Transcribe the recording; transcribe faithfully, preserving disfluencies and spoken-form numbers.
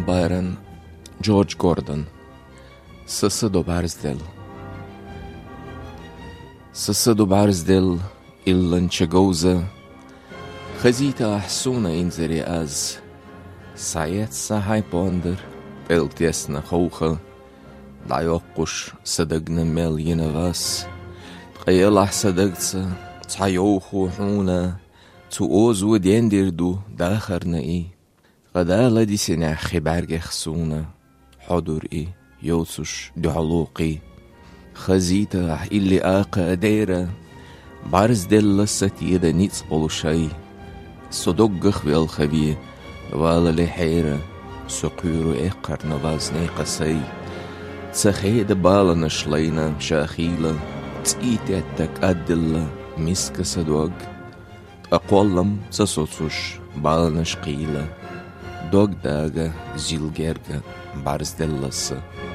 Byron, George Gordon. Sasado Barsdell. Sasado Barsdell illan chagoza. Khazita ahsuna inzeri az. Sayet sahay ponder. Beltiesna خوخة لا يوقش صدقنا ميل ينغاس تقيلح صدقتسا تحيوخو حونا تؤوز ودين ديردو داخرنا اي غدالة دي سنع خبارج خسونا حضور اي يوسوش دعلوقي خزيتا اللي آقا ديرا بارز دل ستيدا نيتس بولو شاي صدقخ بالخبي والا لحيرا سقيرو إقر نوازني قسي تسخيد بالا نشلينا شاخيلا تيتتك أدلا مسك سدوغ أقولم سسوتوش بالا نشقيلا دوغ داغا زيلجرغا بارز دلسا